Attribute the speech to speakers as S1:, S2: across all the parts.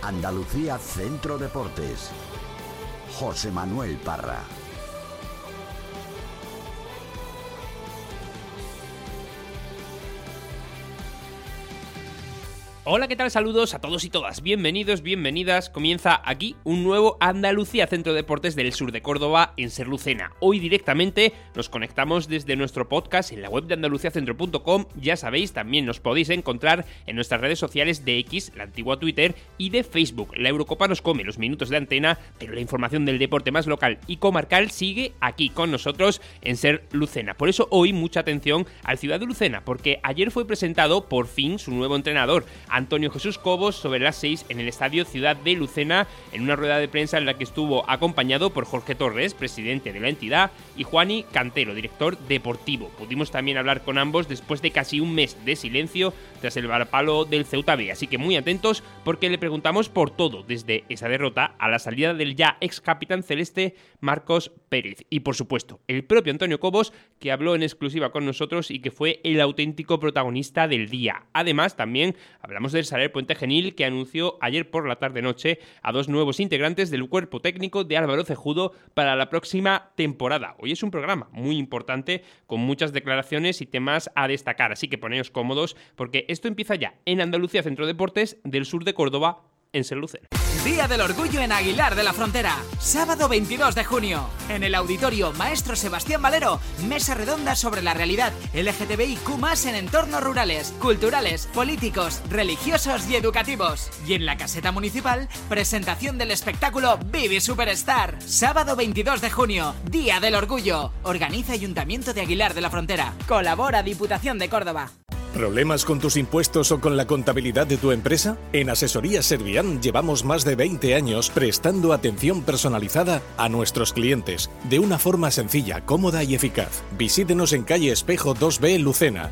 S1: Andalucía Centro Deportes. José Manuel Parra.
S2: Hola, ¿qué tal? Saludos a todos y todas. Bienvenidos, bienvenidas. Comienza aquí un nuevo Andalucía Centro Deportes del sur de Córdoba en Ser Lucena. Hoy directamente nos conectamos desde nuestro podcast en la web de andaluciacentro.com. Ya sabéis, también nos podéis encontrar en nuestras redes sociales de X, la antigua Twitter, y de Facebook. La Eurocopa nos come los minutos de antena, pero la información del deporte más local y comarcal sigue aquí con nosotros en Ser Lucena. Por eso hoy mucha atención al Ciudad de Lucena, porque ayer fue presentado por fin su nuevo entrenador, Antonio Jesús Cobos, sobre las 6 en el estadio Ciudad de Lucena, en una rueda de prensa en la que estuvo acompañado por Jorge Torres, presidente de la entidad, y Juani Cantero, director deportivo. Pudimos también hablar con ambos después de casi un mes de silencio tras el varapalo del Ceuta B, así que muy atentos porque le preguntamos por todo, desde esa derrota a la salida del ya ex capitán celeste Marcos Pérez. Y por supuesto, el propio Antonio Cobos, que habló en exclusiva con nosotros y que fue el auténtico protagonista del día. Además, también hablamos del Saler Puente Genil, que anunció ayer por la tarde-noche a dos nuevos integrantes del cuerpo técnico de Álvaro Cejudo para la próxima temporada. Hoy es un programa muy importante con muchas declaraciones y temas a destacar, así que poneos cómodos porque esto empieza ya en Andalucía Centro Deportes del sur de Córdoba en Ser Lucena.
S3: Día del Orgullo en Aguilar de la Frontera, sábado 22 de junio. En el auditorio Maestro Sebastián Valero, mesa redonda sobre la realidad LGTBIQ+ en entornos rurales, culturales, políticos, religiosos y educativos. Y en la caseta municipal, presentación del espectáculo Vivi Superstar. Sábado 22 de junio, Día del Orgullo. Organiza Ayuntamiento de Aguilar de la Frontera. Colabora Diputación de Córdoba.
S4: ¿Problemas con tus impuestos o con la contabilidad de tu empresa? En Asesorías Servian llevamos más de 20 años prestando atención personalizada a nuestros clientes de una forma sencilla, cómoda y eficaz. Visítenos en calle Espejo 2B, Lucena,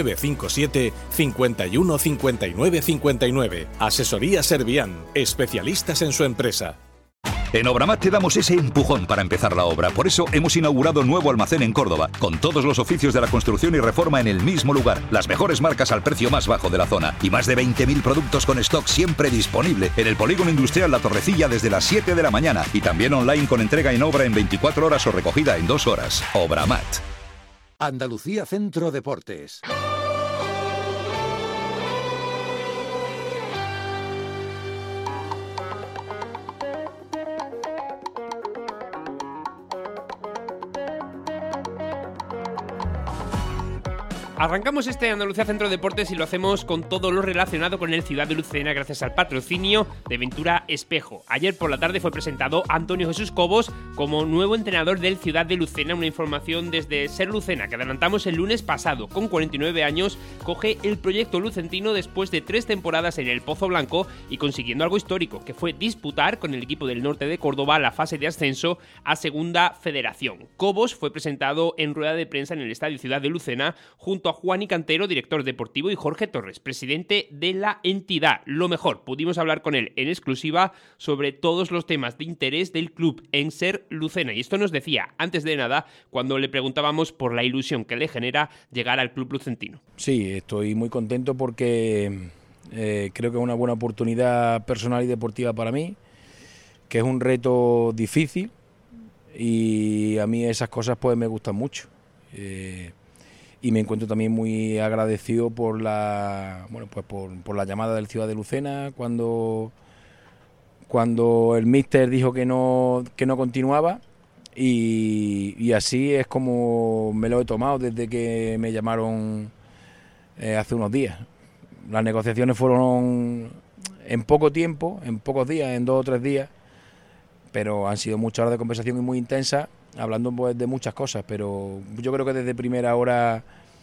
S4: 957 51 59 59. Asesorías Servian, especialistas en su empresa.
S5: En Obramat te damos ese empujón para empezar la obra. Por eso hemos inaugurado nuevo almacén en Córdoba, con todos los oficios de la construcción y reforma en el mismo lugar. Las mejores marcas al precio más bajo de la zona. Y más de 20.000 productos con stock siempre disponible. En el Polígono Industrial La Torrecilla desde las 7 de la mañana. Y también online con entrega en obra en 24 horas o recogida en 2 horas. Obramat.
S1: Andalucía Centro Deportes.
S2: Arrancamos este Andalucía Centro Deportes y lo hacemos con todo lo relacionado con el Ciudad de Lucena gracias al patrocinio de Ventura Espejo. Ayer por la tarde fue presentado Antonio Jesús Cobos como nuevo entrenador del Ciudad de Lucena, una información desde Ser Lucena que adelantamos el lunes pasado. Con 49 años coge el proyecto lucentino después de 3 temporadas en el Pozo Blanco y consiguiendo algo histórico, que fue disputar con el equipo del norte de Córdoba la fase de ascenso a Segunda Federación. Cobos fue presentado en rueda de prensa en el Estadio Ciudad de Lucena junto a Juani Cantero, director deportivo, y Jorge Torres, presidente de la entidad. Lo mejor, pudimos hablar con él en exclusiva sobre todos los temas de interés del club en Ser Lucena. Y esto nos decía, antes de nada, cuando le preguntábamos por la ilusión que le genera llegar al club lucentino.
S6: Sí, estoy muy contento porque creo que es una buena oportunidad personal y deportiva para mí, que es un reto difícil y a mí esas cosas pues me gustan mucho. Y me encuentro también muy agradecido por la por la llamada del Ciudad de Lucena cuando el míster dijo que no continuaba y así es como me lo he tomado desde que me llamaron hace unos días. Las negociaciones fueron en poco tiempo, en pocos días, en 2 o 3 días, pero han sido muchas horas de conversación y muy intensas, hablando pues de muchas cosas, pero yo creo que desde primera hora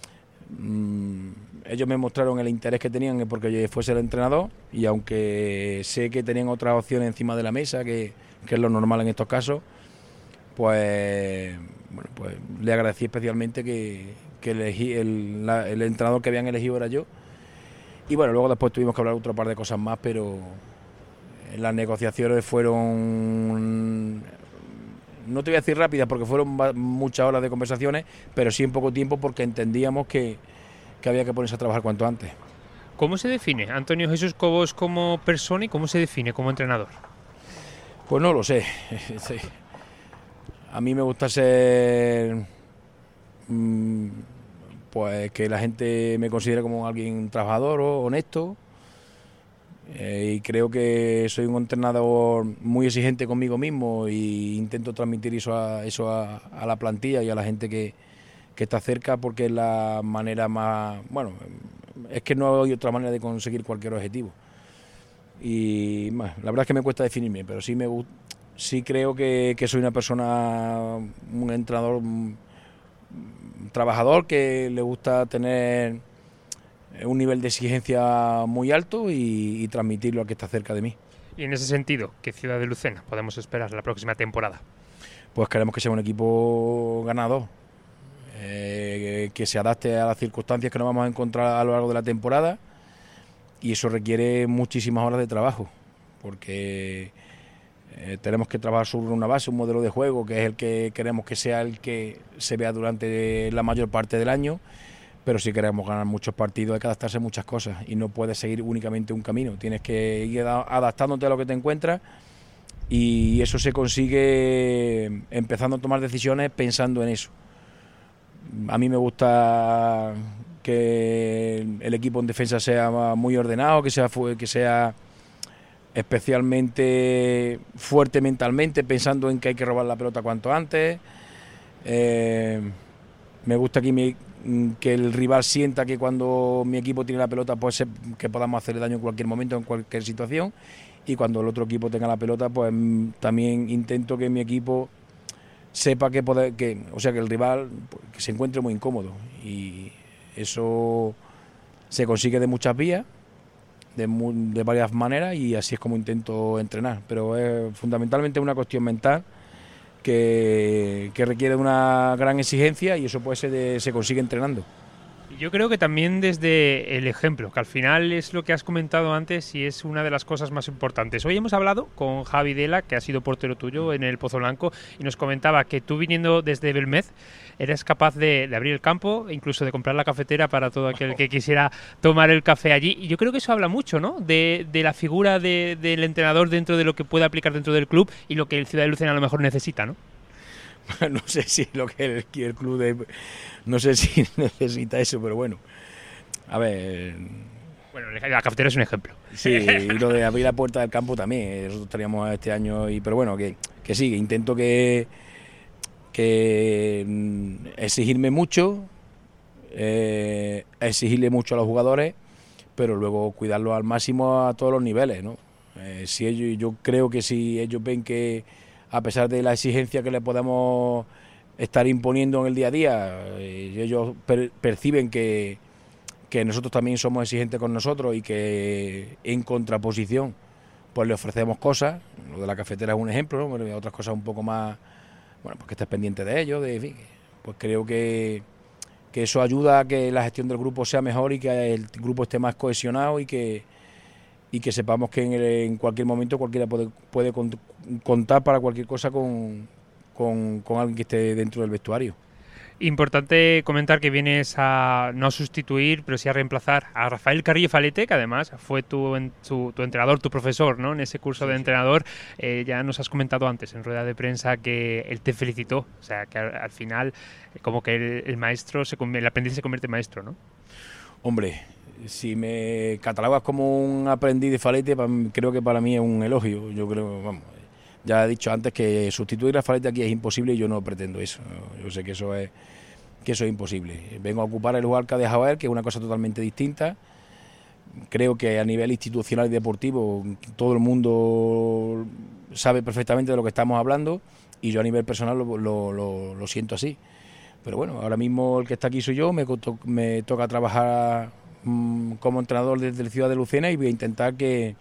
S6: ellos me mostraron el interés que tenían porque yo fuese el entrenador, y aunque sé que tenían otras opciones encima de la mesa, que es lo normal en estos casos, pues le agradecí especialmente que elegí el entrenador que habían elegido era yo. Y bueno, luego después tuvimos que hablar otra par de cosas más, pero las negociaciones fueron, no te voy a decir rápidas porque fueron muchas horas de conversaciones, pero sí en poco tiempo porque entendíamos que había que ponerse a trabajar cuanto antes.
S2: ¿Cómo se define Antonio Jesús Cobos como persona y cómo se define como entrenador?
S6: Pues no lo sé. Sí. A mí me gusta ser, pues que la gente me considere como alguien trabajador o honesto, y creo que soy un entrenador muy exigente conmigo mismo e intento transmitir eso a la plantilla y a la gente que está cerca, porque es la manera más, bueno, es que no hay otra manera de conseguir cualquier objetivo. Y la verdad es que me cuesta definirme, pero sí creo que soy una persona, un entrenador trabajador, que le gusta tener un nivel de exigencia muy alto y transmitirlo al que está cerca de mí.
S2: Y en ese sentido, ¿qué Ciudad de Lucena podemos esperar la próxima temporada?
S6: Pues queremos que sea un equipo ganador, que se adapte a las circunstancias que nos vamos a encontrar a lo largo de la temporada, y eso requiere muchísimas horas de trabajo, porque tenemos que trabajar sobre una base, un modelo de juego que es el que queremos que sea el que se vea durante la mayor parte del año, pero si queremos ganar muchos partidos hay que adaptarse a muchas cosas y no puedes seguir únicamente un camino, tienes que ir adaptándote a lo que te encuentras, y eso se consigue empezando a tomar decisiones pensando en eso. A mí me gusta que el equipo en defensa sea muy ordenado, que sea especialmente fuerte mentalmente, pensando en que hay que robar la pelota cuanto antes. Me gusta que el rival sienta que cuando mi equipo tiene la pelota, pues que podamos hacerle daño en cualquier momento, en cualquier situación, y cuando el otro equipo tenga la pelota, pues también intento que mi equipo sepa que el rival, pues, que se encuentre muy incómodo, y eso se consigue de muchas vías, de varias maneras, y así es como intento entrenar, pero es fundamentalmente una cuestión mental que requiere una gran exigencia, y eso pues se consigue entrenando.
S2: Yo creo que también desde el ejemplo, que al final es lo que has comentado antes y es una de las cosas más importantes. Hoy hemos hablado con Javi Dela, que ha sido portero tuyo en el Pozo Blanco, y nos comentaba que tú, viniendo desde Belmez, eres capaz de abrir el campo, incluso de comprar la cafetera para todo aquel que quisiera tomar el café allí. Y yo creo que eso habla mucho, ¿no?, de la figura del entrenador dentro de lo que puede aplicar dentro del club y lo que el Ciudad de Lucena a lo mejor necesita, ¿no?
S6: No sé si lo que el club no sé si necesita eso, pero bueno, a ver.
S2: Bueno, la cafetera es un ejemplo.
S6: Sí, y lo de abrir la puerta del campo también, nosotros estaríamos este año, pero bueno, que sí, que intento que exigirme mucho, exigirle mucho a los jugadores, pero luego cuidarlos al máximo a todos los niveles, ¿no? Yo creo que si ellos ven que, a pesar de la exigencia que le podemos estar imponiendo en el día a día, ellos perciben que nosotros también somos exigentes con nosotros, y que en contraposición pues le ofrecemos cosas. Lo de la cafetera es un ejemplo, ¿no? Pero otras cosas un poco más, bueno, pues que estés pendiente de ellos, en fin, pues creo que eso ayuda a que la gestión del grupo sea mejor y que el grupo esté más cohesionado, y que sepamos que en cualquier momento cualquiera puede contar para cualquier cosa con alguien que esté dentro del vestuario.
S2: Importante comentar que vienes no a sustituir, pero sí a reemplazar a Rafael Carrillo Falete, que además fue tu entrenador, tu profesor, ¿no?, en ese curso de entrenador. Ya nos has comentado antes en rueda de prensa que él te felicitó, o sea, que al final como que el aprendiz se convierte en maestro, ¿no?
S6: Hombre, si me catalogas como un aprendiz de Falete, creo que para mí es un elogio. Yo creo, vamos, ya he dicho antes que sustituir a Falete aquí es imposible, y yo no pretendo eso. Yo sé que eso es imposible. Vengo a ocupar el lugar de Javier, que es una cosa totalmente distinta. Creo que a nivel institucional y deportivo todo el mundo sabe perfectamente de lo que estamos hablando, y yo a nivel personal lo siento así. Pero bueno, ahora mismo el que está aquí soy yo, me toca trabajar como entrenador desde la Ciudad de Lucena, y voy a intentar que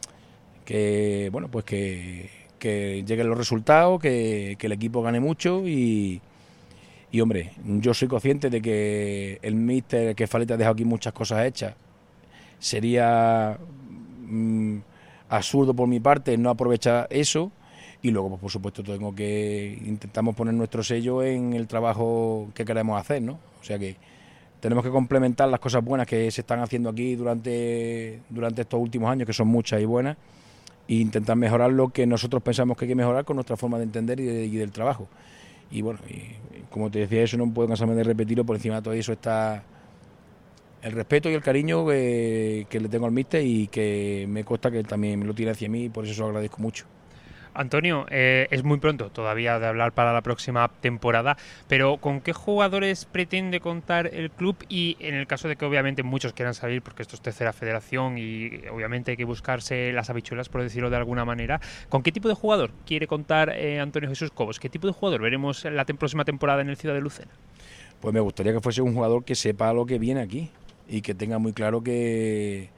S6: lleguen los resultados, que el equipo gane mucho, y hombre, yo soy consciente de que el míster, que Falete ha dejado aquí muchas cosas hechas. Sería absurdo por mi parte no aprovechar eso, y luego pues por supuesto intentamos poner nuestro sello en el trabajo que queremos hacer, ¿no? O sea que tenemos que complementar las cosas buenas que se están haciendo aquí durante estos últimos años, que son muchas y buenas, e intentar mejorar lo que nosotros pensamos que hay que mejorar con nuestra forma de entender y del trabajo. Y bueno, y como te decía, eso no puedo cansarme de repetirlo, por encima de todo eso está el respeto y el cariño que le tengo al míster, y que me consta que él también lo tiene hacia mí, y por eso lo agradezco mucho.
S7: Antonio, es muy pronto todavía de hablar para la próxima temporada, pero ¿con qué jugadores pretende contar el club? Y en el caso de que obviamente muchos quieran salir, porque esto es tercera federación y obviamente hay que buscarse las habichuelas, por decirlo de alguna manera, ¿con qué tipo de jugador quiere contar Antonio Jesús Cobos? ¿Qué tipo de jugador veremos la próxima temporada en el Ciudad de Lucena?
S6: Pues me gustaría que fuese un jugador que sepa lo que viene aquí y que tenga muy claro que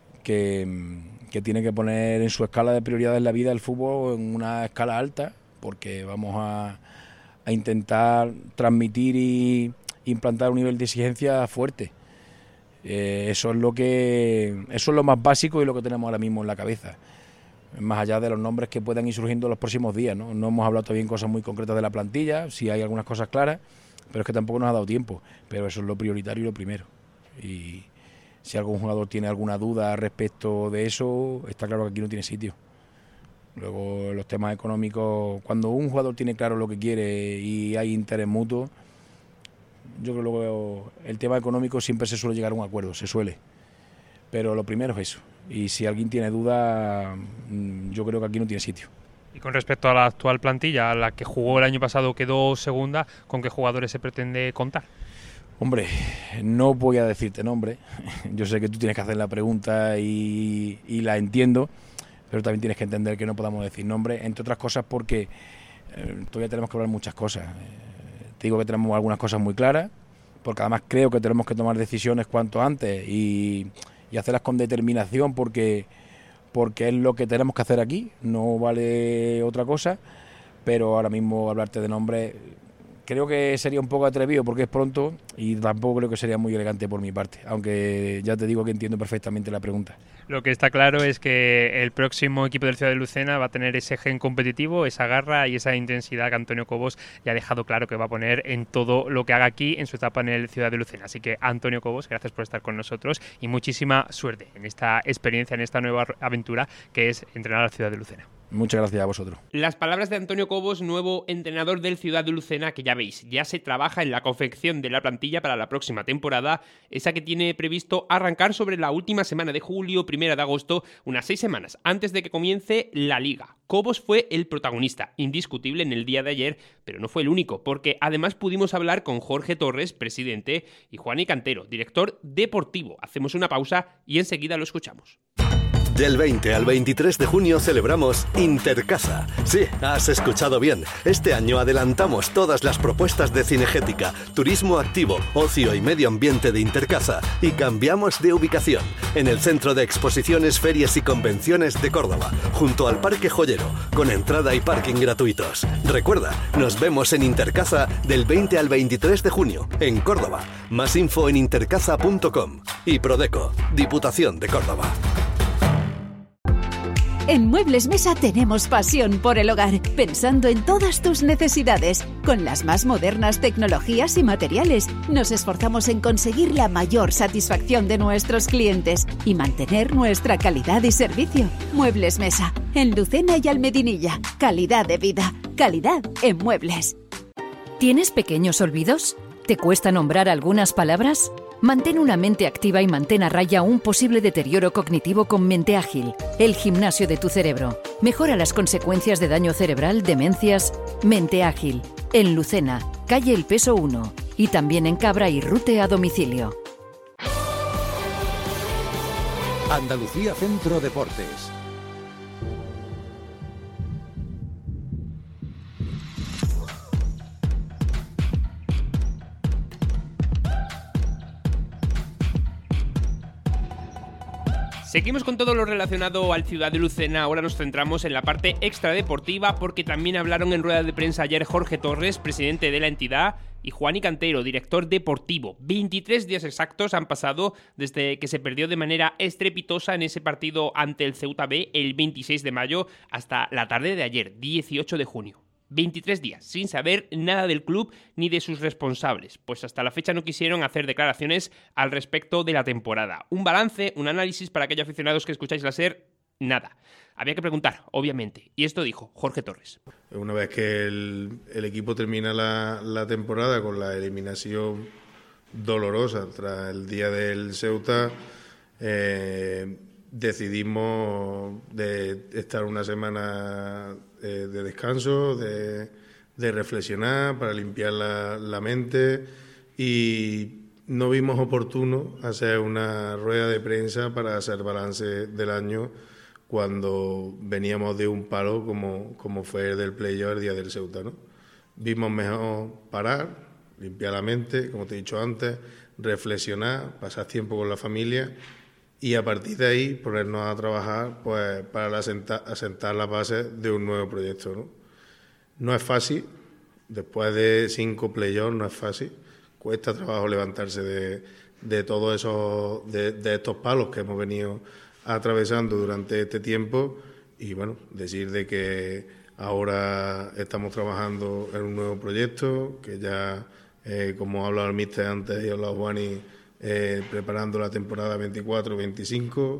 S6: tiene que poner en su escala de prioridades en la vida el fútbol en una escala alta, porque vamos a intentar transmitir y implantar un nivel de exigencia fuerte. Eso es lo más básico y lo que tenemos ahora mismo en la cabeza, más allá de los nombres que puedan ir surgiendo en los próximos días, ¿no? No hemos hablado todavía en cosas muy concretas de la plantilla, sí hay algunas cosas claras, pero es que tampoco nos ha dado tiempo, pero eso es lo prioritario y lo primero. Y si algún jugador tiene alguna duda respecto de eso, está claro que aquí no tiene sitio. Luego los temas económicos, cuando un jugador tiene claro lo que quiere y hay interés mutuo, yo creo que luego el tema económico siempre se suele llegar a un acuerdo, se suele. Pero lo primero es eso. Y si alguien tiene duda, yo creo que aquí no tiene sitio.
S7: Y con respecto a la actual plantilla, a la que jugó el año pasado, quedó segunda, ¿con qué jugadores se pretende contar?
S6: Hombre, no voy a decirte nombre. Yo sé que tú tienes que hacer la pregunta y la entiendo, pero también tienes que entender que no podamos decir nombre, entre otras cosas porque todavía tenemos que hablar muchas cosas. Te digo que tenemos algunas cosas muy claras, porque además creo que tenemos que tomar decisiones cuanto antes y hacerlas con determinación, porque es lo que tenemos que hacer aquí, no vale otra cosa, pero ahora mismo hablarte de nombre creo que sería un poco atrevido porque es pronto y tampoco creo que sería muy elegante por mi parte, aunque ya te digo que entiendo perfectamente la pregunta.
S7: Lo que está claro es que el próximo equipo del Ciudad de Lucena va a tener ese gen competitivo, esa garra y esa intensidad que Antonio Cobos ya ha dejado claro que va a poner en todo lo que haga aquí en su etapa en el Ciudad de Lucena. Así que Antonio Cobos, gracias por estar con nosotros y muchísima suerte en esta experiencia, en esta nueva aventura que es entrenar al Ciudad de Lucena.
S6: Muchas gracias a vosotros.
S2: Las palabras de Antonio Cobos, nuevo entrenador del Ciudad de Lucena, que ya veis, ya se trabaja en la confección de la plantilla para la próxima temporada, esa que tiene previsto arrancar sobre la última semana de julio, 1 de agosto, unas 6 semanas antes de que comience la Liga. Cobos fue el protagonista, indiscutible en el día de ayer, pero no fue el único, porque además pudimos hablar con Jorge Torres, presidente, y Juani Cantero, director deportivo. Hacemos una pausa y enseguida lo escuchamos.
S8: Del 20 al 23 de junio celebramos Intercasa. Sí, has escuchado bien. Este año adelantamos todas las propuestas de cinegética, turismo activo, ocio y medio ambiente de Intercasa y cambiamos de ubicación en el Centro de Exposiciones, Ferias y Convenciones de Córdoba, junto al Parque Joyero, con entrada y parking gratuitos. Recuerda, nos vemos en Intercasa del 20 al 23 de junio, en Córdoba. Más info en intercasa.com. Y Prodeco, Diputación de Córdoba.
S9: En Muebles Mesa tenemos pasión por el hogar, pensando en todas tus necesidades. Con las más modernas tecnologías y materiales, nos esforzamos en conseguir la mayor satisfacción de nuestros clientes y mantener nuestra calidad y servicio. Muebles Mesa, en Lucena y Almedinilla. Calidad de vida, calidad en muebles.
S10: ¿Tienes pequeños olvidos? ¿Te cuesta nombrar algunas palabras? Mantén una mente activa y mantén a raya un posible deterioro cognitivo con Mente Ágil, el gimnasio de tu cerebro. Mejora las consecuencias de daño cerebral, demencias. Mente Ágil, en Lucena, calle El Peso 1 y también en Cabra y Rute a domicilio.
S1: Andalucía Centro Deportes.
S2: Seguimos con todo lo relacionado al Ciudad de Lucena. Ahora nos centramos en la parte extradeportiva porque también hablaron en rueda de prensa ayer Jorge Torres, presidente de la entidad, y Juani Cantero, director deportivo. 23 días exactos han pasado desde que se perdió de manera estrepitosa en ese partido ante el Ceuta B el 26 de mayo hasta la tarde de ayer, 18 de junio. 23 días sin saber nada del club ni de sus responsables, pues hasta la fecha no quisieron hacer declaraciones al respecto de la temporada. Un balance, un análisis para aquellos aficionados que escucháis la SER, nada. Había que preguntar, obviamente, y esto dijo Jorge Torres.
S11: Una vez que el equipo termina la temporada con la eliminación dolorosa tras el día del Ceuta, decidimos de estar una semana de descanso, de reflexionar, para limpiar la mente, y no vimos oportuno hacer una rueda de prensa para hacer balance del año cuando veníamos de un palo como fue el del playoff el día del Ceuta, ¿no? Vimos mejor parar, limpiar la mente, como te he dicho antes, reflexionar, pasar tiempo con la familia y a partir de ahí ponernos a trabajar pues para asentar las bases de un nuevo proyecto, ¿no? No es fácil, después de 5 playoffs no es fácil, cuesta trabajo levantarse de todos esos de estos palos que hemos venido atravesando durante este tiempo, y bueno, decir de que ahora estamos trabajando en un nuevo proyecto que ya, como ha hablado el míster antes y ha hablado Juani, preparando la temporada 24-25,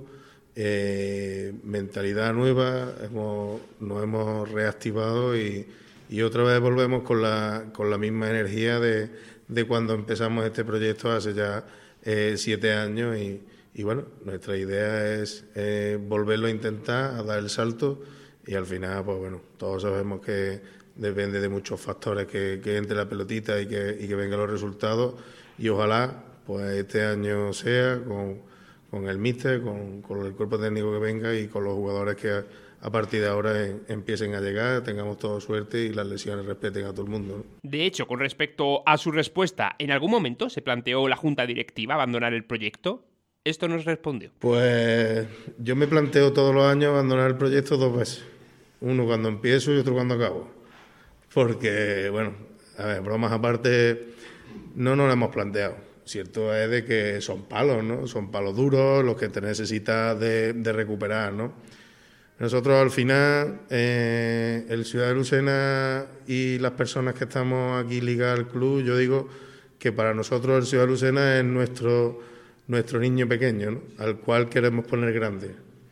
S11: mentalidad nueva, nos hemos reactivado y otra vez volvemos con la misma energía de cuando empezamos este proyecto hace ya 7 años y bueno, nuestra idea es volverlo a intentar, a dar el salto, y al final, pues bueno, todos sabemos que depende de muchos factores que entre la pelotita y que vengan los resultados, y ojalá pues este año sea con el míster, con el cuerpo técnico que venga y con los jugadores que a partir de ahora empiecen a llegar, tengamos toda suerte y las lesiones respeten a todo el mundo, ¿no?
S2: De hecho, con respecto a su respuesta, ¿en algún momento se planteó la junta directiva abandonar el proyecto? Esto nos respondió.
S11: Pues yo me planteo todos los años abandonar el proyecto 2 veces. Uno cuando empiezo y otro cuando acabo. Porque, bueno, a ver, bromas aparte, no nos lo hemos planteado. Cierto es de que son palos, ¿no? Son palos duros los que te necesitas de recuperar, ¿no? Nosotros al final, el Ciudad de Lucena y las personas que estamos aquí ligadas al club, yo digo que para nosotros el Ciudad de Lucena es nuestro niño pequeño, ¿no? Al cual queremos poner grande.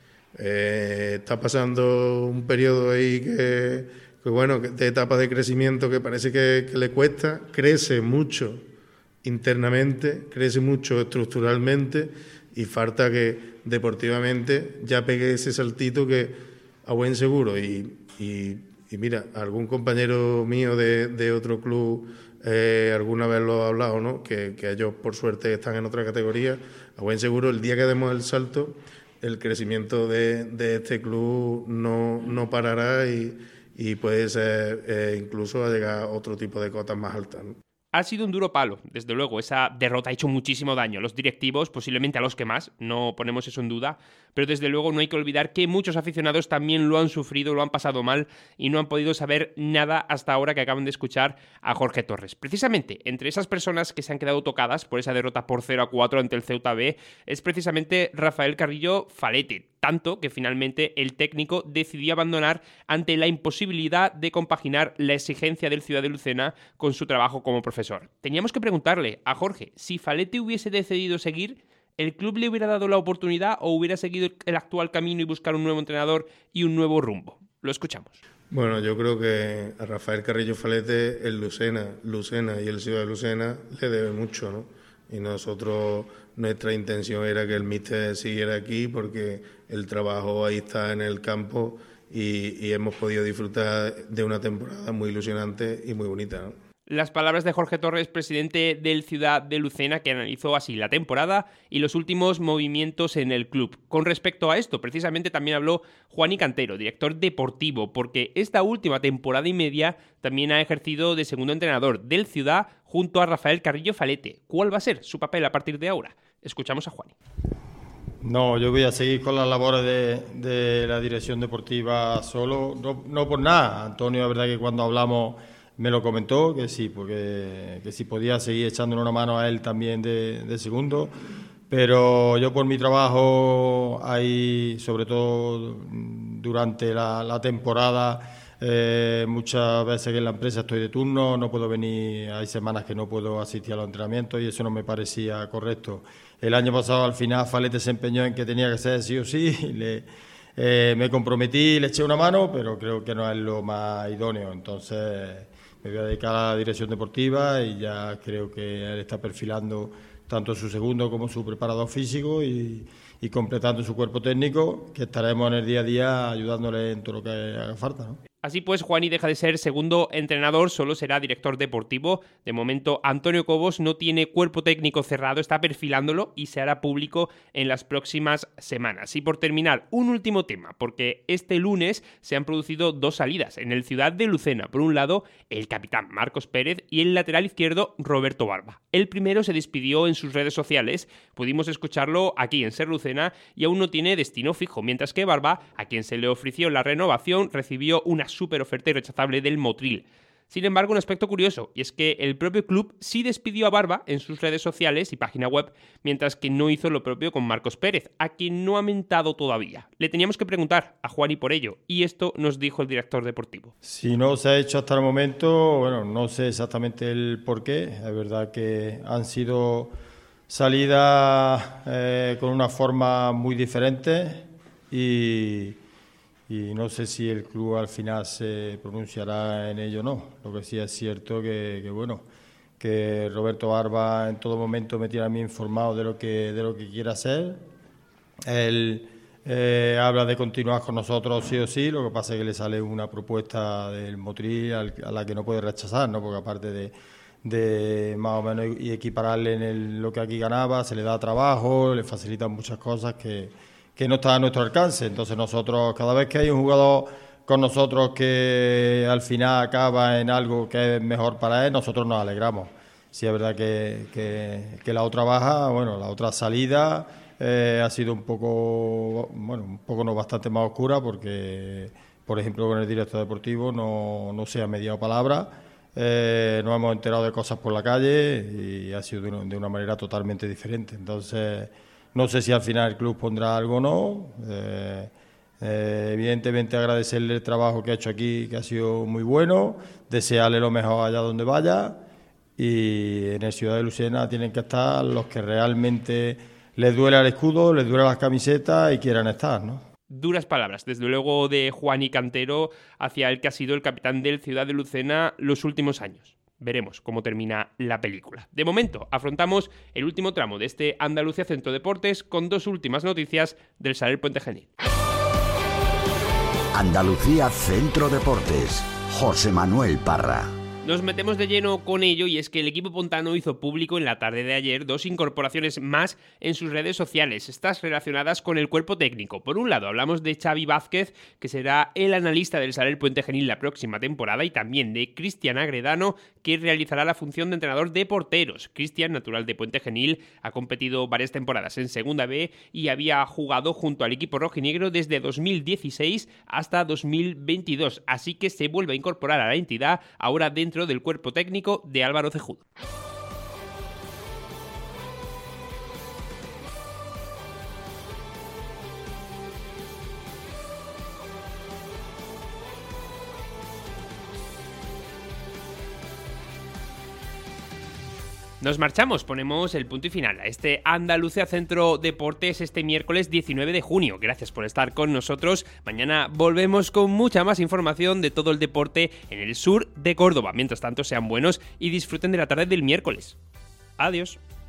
S11: Está pasando un periodo ahí que bueno, de etapa de crecimiento que parece que le cuesta, crece mucho internamente, crece mucho estructuralmente y falta que deportivamente ya pegue ese saltito que a buen seguro y mira, algún compañero mío de otro club alguna vez lo ha hablado, ¿no? Que ellos por suerte están en otra categoría, a buen seguro el día que demos el salto el crecimiento de este club no parará y puede ser incluso a llegar a otro tipo de cotas más altas, ¿no?
S2: Ha sido un duro palo, desde luego. Esa derrota ha hecho muchísimo daño a los directivos, posiblemente a los que más, no ponemos eso en duda, pero desde luego no hay que olvidar que muchos aficionados también lo han sufrido, lo han pasado mal y no han podido saber nada hasta ahora que acaban de escuchar a Jorge Torres. Precisamente, entre esas personas que se han quedado tocadas por esa derrota por 0-4 ante el Ceuta B, es precisamente Rafael Carrillo Falete, tanto que finalmente el técnico decidió abandonar ante la imposibilidad de compaginar la exigencia del Ciudad de Lucena con su trabajo como profesor. Teníamos que preguntarle a Jorge si Falete hubiese decidido seguir, ¿el club le hubiera dado la oportunidad o hubiera seguido el actual camino y buscar un nuevo entrenador y un nuevo rumbo? Lo escuchamos.
S11: Bueno, yo creo que a Rafael Carrillo Falete el Lucena y el Ciudad de Lucena le debe mucho, ¿no? Y nosotros, nuestra intención era que el míster siguiera aquí porque el trabajo ahí está en el campo y hemos podido disfrutar de una temporada muy ilusionante y muy bonita, ¿no?
S2: Las palabras de Jorge Torres, presidente del Ciudad de Lucena, que analizó así la temporada y los últimos movimientos en el club. Con respecto a esto, precisamente también habló Juani Cantero, director deportivo, porque esta última temporada y media también ha ejercido de segundo entrenador del Ciudad junto a Rafael Carrillo Falete. ¿Cuál va a ser su papel a partir de ahora? Escuchamos a Juani.
S12: No, yo voy a seguir con las labores de la dirección deportiva solo, no por nada. Antonio, la verdad que cuando hablamos me lo comentó, que sí, porque que si podía seguir echándole una mano a él también de segundo, pero yo por mi trabajo ahí, sobre todo durante la temporada, Muchas veces que en la empresa estoy de turno, no puedo venir, hay semanas que no puedo asistir a los entrenamientos y eso no me parecía correcto. El año pasado al final Falete se empeñó en que tenía que ser sí o sí, me comprometí, le eché una mano, pero creo que no es lo más idóneo, entonces me voy a dedicar a la dirección deportiva y ya creo que él está perfilando tanto su segundo como su preparador físico y completando su cuerpo técnico, que estaremos en el día a día ayudándole en todo lo que haga falta, ¿no?
S2: Así pues, Juani deja de ser segundo entrenador, solo será director deportivo. De momento, Antonio Cobos no tiene cuerpo técnico cerrado, está perfilándolo y se hará público en las próximas semanas. Y por terminar, un último tema, porque este lunes se han producido 2 salidas en el Ciudad de Lucena. Por un lado, el capitán Marcos Pérez y el lateral izquierdo Roberto Barba. El primero se despidió en sus redes sociales, pudimos escucharlo aquí en Ser Lucena y aún no tiene destino fijo, mientras que Barba, a quien se le ofreció la renovación, recibió una súper oferta irrechazable del Motril. Sin embargo, un aspecto curioso, y es que el propio club sí despidió a Barba en sus redes sociales y página web, mientras que no hizo lo propio con Marcos Pérez, a quien no ha mentado todavía. Le teníamos que preguntar a Juani por ello, y esto nos dijo el director deportivo.
S12: Si no se ha hecho hasta el momento, bueno, no sé exactamente el porqué. Es verdad que han sido salidas con una forma muy diferente y no sé si el club al final se pronunciará en ello o no. Lo que sí es cierto que Roberto Barba en todo momento me tiene a mí informado de lo que quiere hacer. Él habla de continuar con nosotros sí o sí, lo que pasa es que le sale una propuesta del Motril a la que no puede rechazar, ¿no? Porque aparte de más o menos y equipararle en lo que aquí ganaba, se le da trabajo, le facilitan muchas cosas que no está a nuestro alcance. Entonces nosotros, cada vez que hay un jugador con nosotros que al final acaba en algo que es mejor para él, nosotros nos alegramos. Sí es verdad que la otra baja, bueno, la otra salida ha sido un poco no, bastante más oscura porque, por ejemplo, con el director deportivo no se ha mediado palabra. Nos hemos enterado de cosas por la calle y ha sido de una manera totalmente diferente. Entonces, no sé si al final el club pondrá algo o no. Evidentemente agradecerle el trabajo que ha hecho aquí, que ha sido muy bueno, desearle lo mejor allá donde vaya y en el Ciudad de Lucena tienen que estar los que realmente les duele el escudo, les duele las camisetas y quieran estar, ¿no?
S2: Duras palabras, desde luego, de Juani Cantero hacia el que ha sido el capitán del Ciudad de Lucena los últimos años. Veremos cómo termina la película. De momento, afrontamos el último tramo de este Andalucía Centro Deportes con 2 últimas noticias del Saler Puente Genil.
S1: Andalucía Centro Deportes. José Manuel Parra.
S2: Nos metemos de lleno con ello y es que el equipo pontano hizo público en la tarde de ayer 2 incorporaciones más en sus redes sociales, estas relacionadas con el cuerpo técnico. Por un lado hablamos de Xavi Vázquez, que será el analista del Saler Puente Genil la próxima temporada, y también de Cristian Agredano, que realizará la función de entrenador de porteros. Cristian, natural de Puente Genil, ha competido varias temporadas en Segunda B y había jugado junto al equipo rojinegro desde 2016 hasta 2022, así que se vuelve a incorporar a la entidad ahora dentro del cuerpo técnico de Álvaro Cejudo. Nos marchamos, ponemos el punto y final a este Andalucía Centro Deportes este miércoles 19 de junio. Gracias por estar con nosotros. Mañana volvemos con mucha más información de todo el deporte en el sur de Córdoba. Mientras tanto, sean buenos y disfruten de la tarde del miércoles. Adiós.